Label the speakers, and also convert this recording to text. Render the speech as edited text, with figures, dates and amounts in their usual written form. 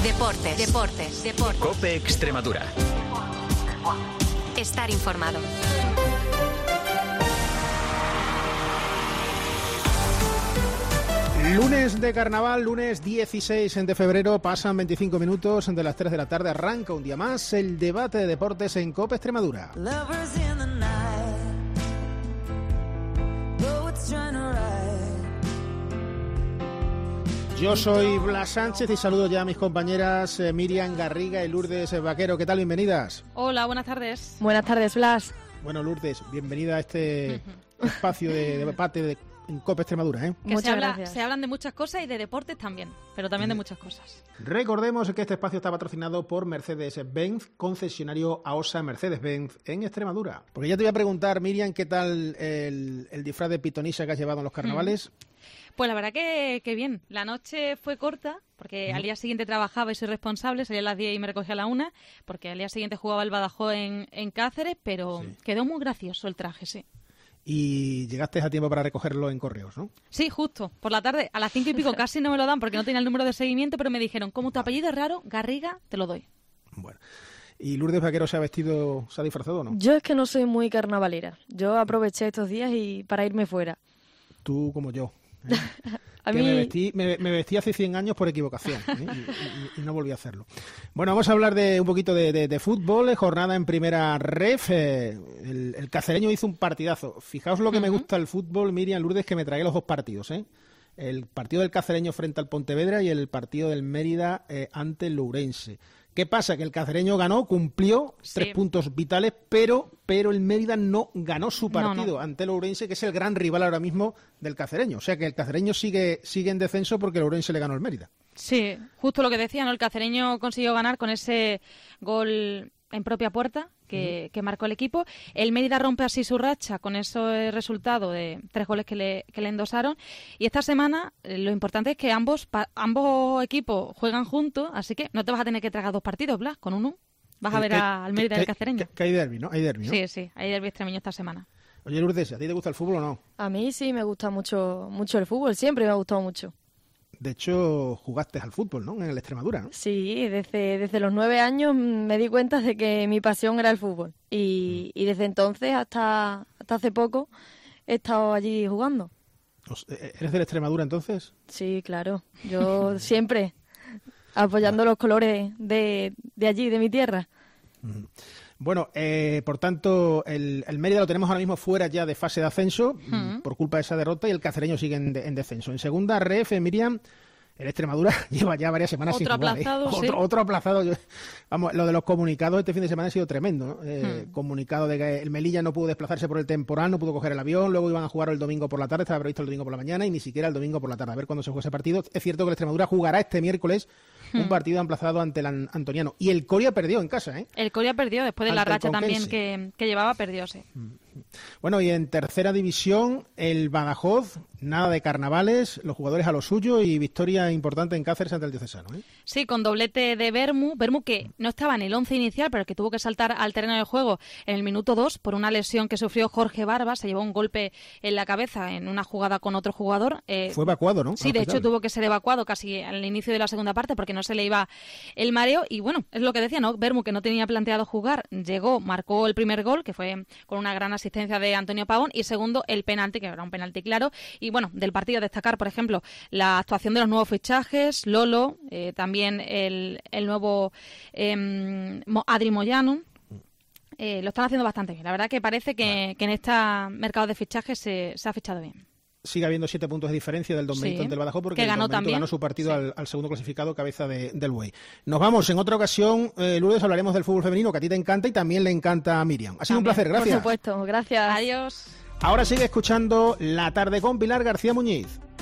Speaker 1: Deportes.
Speaker 2: COPE Extremadura.
Speaker 1: Estar informado.
Speaker 3: Lunes de carnaval, lunes 16 de febrero, pasan 25 minutos de las 3 de la tarde, arranca un día más el debate de deportes en COPE Extremadura. Yo soy Blas Sánchez y saludo ya a mis compañeras Miriam Garriga y Lourdes Vaquero. ¿Qué tal? Bienvenidas.
Speaker 4: Hola, buenas tardes.
Speaker 5: Buenas tardes, Blas.
Speaker 3: Bueno, Lourdes, bienvenida a este espacio de debate en COPE Extremadura, ¿eh?
Speaker 5: Muchas gracias.
Speaker 4: Se hablan de muchas cosas y de deportes también, pero también de muchas cosas.
Speaker 3: Recordemos que este espacio está patrocinado por Mercedes-Benz, concesionario AOSA Mercedes-Benz en Extremadura. Porque ya te voy a preguntar, Miriam, ¿qué tal el disfraz de pitonisa que has llevado en los carnavales?
Speaker 4: Pues la verdad que bien. La noche fue corta, porque al día siguiente trabajaba y soy responsable, salía a las 10 y me recogía a la 1, porque al día siguiente jugaba el Badajoz en Cáceres, pero quedó muy gracioso el traje, sí.
Speaker 3: Y llegaste a tiempo para recogerlo en correos, ¿no?
Speaker 4: Sí, justo. Por la tarde, a las 5 y pico casi no me lo dan porque no tenía el número de seguimiento, pero me dijeron, como tu apellido es raro, Garriga, te lo doy.
Speaker 3: Bueno. ¿Y Lourdes Vaquero se ha disfrazado o no?
Speaker 5: Yo es que no soy muy carnavalera. Yo aproveché estos días para irme fuera.
Speaker 3: Tú como yo.
Speaker 5: A
Speaker 3: que
Speaker 5: mí...
Speaker 3: me vestí hace 100 años por equivocación, y no volví a hacerlo. Bueno, vamos a hablar de un poquito de fútbol, jornada en primera ref. El cacereño hizo un partidazo. Fijaos lo que me gusta el fútbol, Miriam, Lourdes, que me tragué los dos partidos, ¿eh? El partido del cacereño frente al Pontevedra y el partido del Mérida ante el Lourense. ¿Qué pasa? Que el cacereño ganó, cumplió 3 puntos vitales, pero el Mérida no ganó su partido ante el Ourense, que es el gran rival ahora mismo del cacereño. O sea que el cacereño sigue en descenso porque el Ourense le ganó al Mérida.
Speaker 4: Sí, justo lo que decía, ¿no? El cacereño consiguió ganar con ese gol en propia puerta que marcó el equipo. El Mérida rompe así su racha con ese resultado de 3 goles que le endosaron. Y esta semana lo importante es que ambos equipos juegan juntos, así que no te vas a tener que tragar 2 partidos, Blas, con uno. Vas a ver al Mérida y al cacereño.
Speaker 3: Que hay derbi, ¿no? Hay derbi, ¿no?
Speaker 4: Sí, hay derbi extremeño esta semana.
Speaker 3: Oye, Lourdes, ¿a ti te gusta el fútbol o no?
Speaker 5: A mí sí me gusta mucho el fútbol, siempre me ha gustado mucho.
Speaker 3: De hecho, jugaste al fútbol, ¿no? En el Extremadura, ¿no?
Speaker 5: Sí, desde los 9 años me di cuenta de que mi pasión era el fútbol. Y desde entonces hasta hace poco he estado allí jugando.
Speaker 3: ¿Eres del Extremadura entonces?
Speaker 5: Sí, claro. Yo siempre apoyando los colores de allí, de mi tierra.
Speaker 3: Bueno, por tanto, el Mérida lo tenemos ahora mismo fuera ya de fase de ascenso por culpa de esa derrota y el cacereño sigue en descenso. En segunda ref, Miriam, el Extremadura lleva ya varias semanas sin jugar.
Speaker 4: Aplazado, sí.
Speaker 3: Otro aplazado. Vamos, lo de los comunicados este fin de semana ha sido tremendo, ¿no? Comunicado de que el Melilla no pudo desplazarse por el temporal, no pudo coger el avión, luego iban a jugar el domingo por la tarde, estaba previsto el domingo por la mañana y ni siquiera el domingo por la tarde. A ver cuándo se juega ese partido. Es cierto que el Extremadura jugará este miércoles un partido emplazado ante el Antoniano. Y el Coria perdió en casa, ¿eh?
Speaker 4: El Coria perdió después de la racha también que llevaba, perdió, sí.
Speaker 3: Bueno, y en tercera división, el Badajoz, nada de carnavales, los jugadores a lo suyo y victoria importante en Cáceres ante el Diocesano, ¿eh?
Speaker 4: Sí, con doblete de Bermu que no estaba en el 11 inicial, pero que tuvo que saltar al terreno de juego en el minuto 2 por una lesión que sufrió Jorge Barba, se llevó un golpe en la cabeza en una jugada con otro jugador.
Speaker 3: Fue evacuado, ¿no?
Speaker 4: Sí, de hecho tuvo que ser evacuado casi al inicio de la segunda parte porque no se le iba el mareo y bueno, es lo que decía, ¿no? Bermu, que no tenía planteado jugar, llegó, marcó el primer gol, que fue con una gran asistencia de Antonio Pavón, y segundo, el penalti, que era un penalti claro. Y bueno, del partido destacar, por ejemplo, la actuación de los nuevos fichajes, Lolo, también el nuevo Adri Moyano. Lo están haciendo bastante bien. La verdad que parece que en este mercado de fichajes se ha fichado bien.
Speaker 3: Sigue habiendo 7 puntos de diferencia del Don Benito ante el Badajoz porque el Don Benito ganó su partido al segundo clasificado, cabeza del Buey. Nos vamos. En otra ocasión, Lourdes, hablaremos del fútbol femenino, que a ti te encanta y también le encanta a Miriam. Ha sido un placer, gracias.
Speaker 5: Por supuesto, gracias.
Speaker 4: Adiós.
Speaker 3: Ahora sigue escuchando La Tarde con Pilar García Muñiz.